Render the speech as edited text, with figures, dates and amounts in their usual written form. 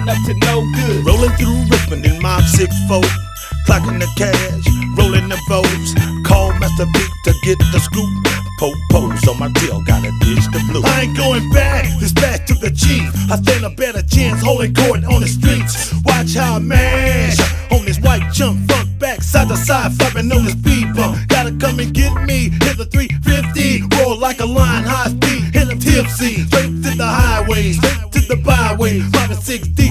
up to no good. Rolling through Richmond in my 6'4", clocking the cash, rolling the votes. Call Master P to get the scoop. Po-pos on my tail, gotta ditch the blue. I ain't going back, dispatch to the chief. I stand a better chance holding court on the streets. Watch how I mash on this white jump, front, back, side to side, flapping on this speed bump. Gotta come and get me, hit the 350, roll like a lion, high speed, hit a tipsy. Straight to the highway, straight to the byway, 5 and 6 deep.